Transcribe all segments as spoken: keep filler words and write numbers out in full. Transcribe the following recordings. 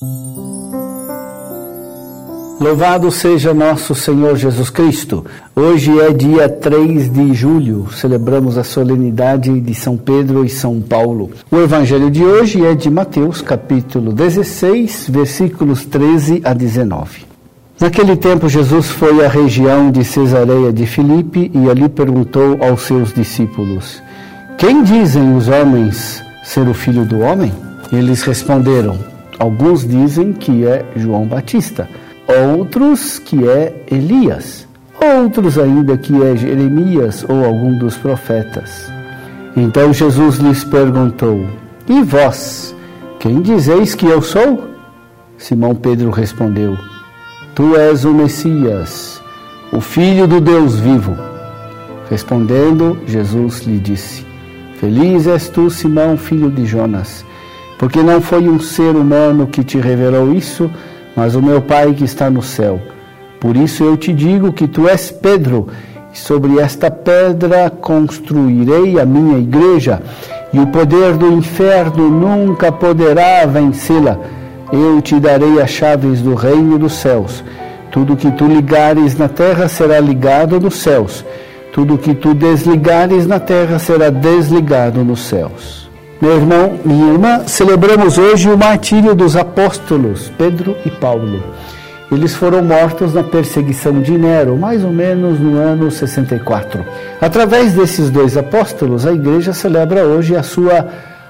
Louvado seja nosso Senhor Jesus Cristo. Hoje é dia três de julho, celebramos a solenidade de São Pedro e São Paulo. O evangelho de hoje é de Mateus, capítulo dezesseis, versículos treze a dezenove. Naquele tempo, Jesus foi à região de Cesareia de Filipe e ali perguntou aos seus discípulos: Quem dizem os homens ser o Filho do Homem? Eles responderam: Alguns dizem que é João Batista, outros que é Elias, outros ainda que é Jeremias ou algum dos profetas. Então Jesus lhes perguntou: E vós, quem dizeis que eu sou? Simão Pedro respondeu: Tu és o Messias, o Filho do Deus vivo. Respondendo, Jesus lhe disse: Feliz és tu, Simão, filho de Jonas, porque não foi um ser humano que te revelou isso, mas o meu Pai que está no céu. Por isso eu te digo que tu és Pedro, e sobre esta pedra construirei a minha igreja, e o poder do inferno nunca poderá vencê-la. Eu te darei as chaves do reino dos céus. Tudo que tu ligares na terra será ligado nos céus. Tudo que tu desligares na terra será desligado nos céus. Meu irmão, minha irmã, celebramos hoje o martírio dos apóstolos Pedro e Paulo. Eles foram mortos na perseguição de Nero, mais ou menos no ano sessenta e quatro. Através desses dois apóstolos, a igreja celebra hoje a sua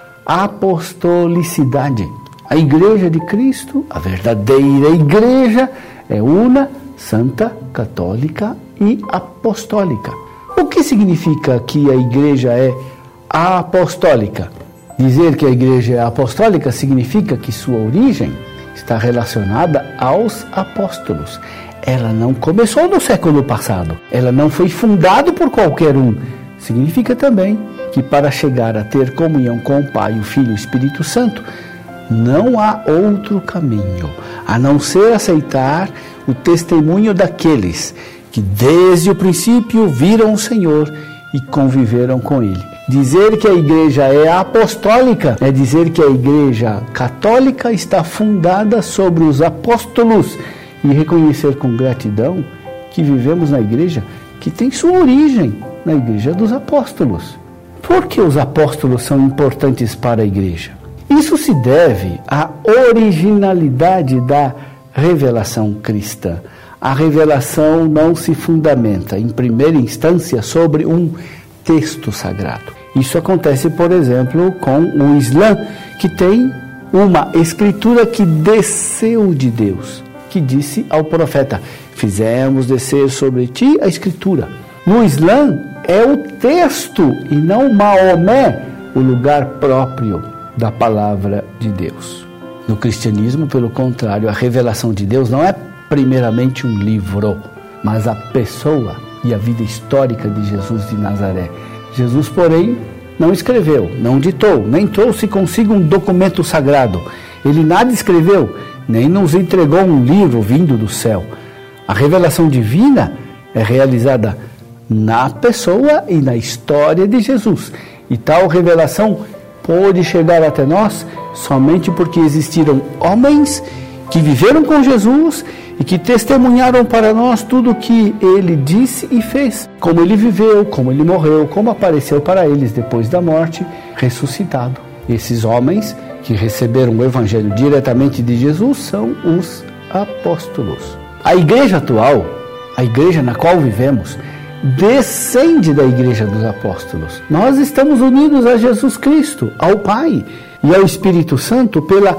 apostolicidade. A igreja de Cristo, a verdadeira igreja, é una, santa, católica e apostólica. O que significa que a igreja é apostólica? Dizer que a igreja é apostólica significa que sua origem está relacionada aos apóstolos. Ela não começou no século passado. Ela não foi fundada por qualquer um. Significa também que para chegar a ter comunhão com o Pai, o Filho e o Espírito Santo, não há outro caminho, a não ser aceitar o testemunho daqueles que desde o princípio viram o Senhor e conviveram com Ele. Dizer que a igreja é apostólica é dizer que a igreja católica está fundada sobre os apóstolos e reconhecer com gratidão que vivemos na igreja que tem sua origem na igreja dos apóstolos. Por que os apóstolos são importantes para a igreja? Isso se deve à originalidade da revelação cristã. A revelação não se fundamenta, em primeira instância, sobre um texto sagrado. Isso acontece, por exemplo, com o Islã, que tem uma escritura que desceu de Deus, que disse ao profeta: Fizemos descer sobre ti a escritura. No Islã, é o texto e não Maomé o lugar próprio da palavra de Deus. No cristianismo, pelo contrário, a revelação de Deus não é primeiramente um livro, mas a pessoa e a vida histórica de Jesus de Nazaré. Jesus, porém, não escreveu, não ditou, nem trouxe consigo um documento sagrado. Ele nada escreveu, nem nos entregou um livro vindo do céu. A revelação divina é realizada na pessoa e na história de Jesus. E tal revelação pôde chegar até nós somente porque existiram homens que viveram com Jesus e que testemunharam para nós tudo o que ele disse e fez, como ele viveu, como ele morreu, como apareceu para eles depois da morte, ressuscitado. Esses homens que receberam o evangelho diretamente de Jesus são os apóstolos. A igreja atual, a igreja na qual vivemos, descende da igreja dos apóstolos. Nós estamos unidos a Jesus Cristo, ao Pai e ao Espírito Santo pela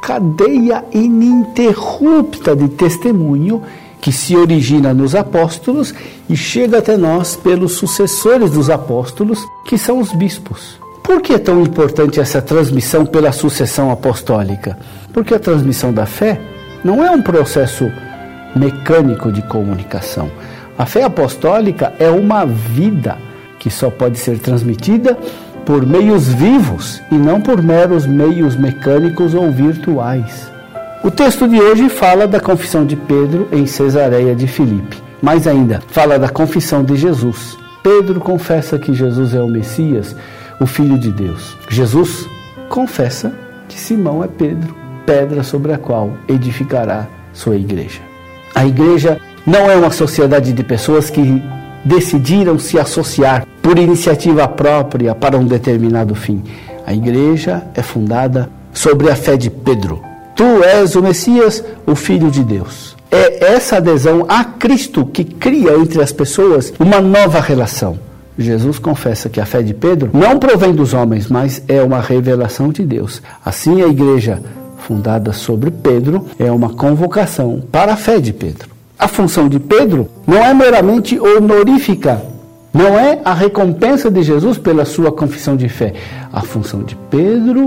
cadeia ininterrupta de testemunho que se origina nos apóstolos e chega até nós pelos sucessores dos apóstolos, que são os bispos. Por que é tão importante essa transmissão pela sucessão apostólica? Porque a transmissão da fé não é um processo mecânico de comunicação. A fé apostólica é uma vida que só pode ser transmitida por meios vivos e não por meros meios mecânicos ou virtuais. O texto de hoje fala da confissão de Pedro em Cesareia de Filipe. Mais ainda, fala da confissão de Jesus. Pedro confessa que Jesus é o Messias, o Filho de Deus. Jesus confessa que Simão é Pedro, pedra sobre a qual edificará sua igreja. A igreja não é uma sociedade de pessoas que decidiram se associar por iniciativa própria para um determinado fim. A igreja é fundada sobre a fé de Pedro. Tu és o Messias, o Filho de Deus. É essa adesão a Cristo que cria entre as pessoas uma nova relação. Jesus confessa que a fé de Pedro não provém dos homens, mas é uma revelação de Deus. Assim, a igreja fundada sobre Pedro é uma convocação para a fé de Pedro. A função de Pedro não é meramente honorífica, não é a recompensa de Jesus pela sua confissão de fé. A função de Pedro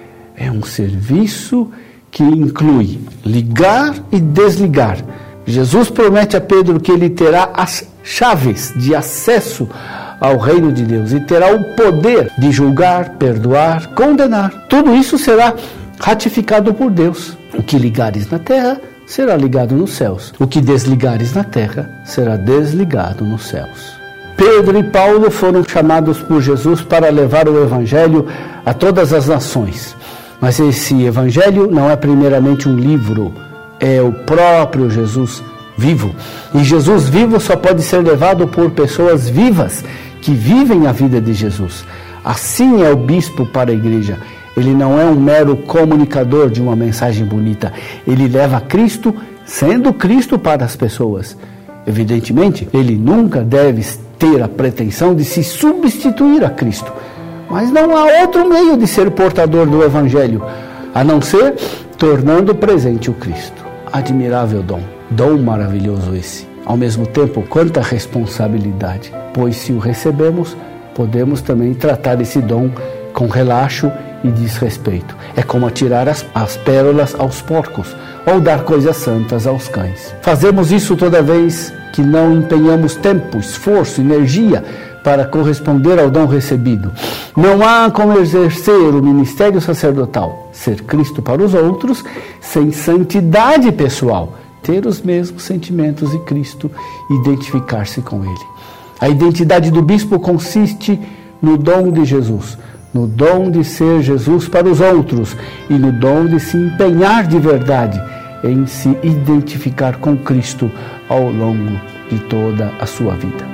é um serviço que inclui ligar e desligar. Jesus promete a Pedro que ele terá as chaves de acesso ao reino de Deus e terá o poder de julgar, perdoar, condenar. Tudo isso será ratificado por Deus. O que ligares na terra será ligado nos céus. O que desligares na terra será desligado nos céus. Pedro e Paulo foram chamados por Jesus para levar o evangelho a todas as nações. Mas esse evangelho não é primeiramente um livro, é o próprio Jesus vivo. E Jesus vivo só pode ser levado por pessoas vivas que vivem a vida de Jesus. Assim é o bispo para a igreja. Ele não é um mero comunicador de uma mensagem bonita. Ele leva Cristo, sendo Cristo para as pessoas. Evidentemente, ele nunca deve ter a pretensão de se substituir a Cristo. Mas não há outro meio de ser portador do Evangelho, a não ser tornando presente o Cristo. Admirável dom, dom maravilhoso esse. Ao mesmo tempo, quanta responsabilidade, pois se o recebemos, podemos também tratar esse dom com relaxo e desrespeito. É como atirar as, as pérolas aos porcos, ou dar coisas santas aos cães. Fazemos isso toda vez que não empenhamos tempo, esforço, energia para corresponder ao dom recebido. Não há como exercer o ministério sacerdotal, ser Cristo para os outros, sem santidade pessoal, ter os mesmos sentimentos de Cristo, identificar-se com Ele. A identidade do bispo consiste no dom de Jesus, no dom de ser Jesus para os outros e no dom de se empenhar de verdade em se identificar com Cristo ao longo de toda a sua vida.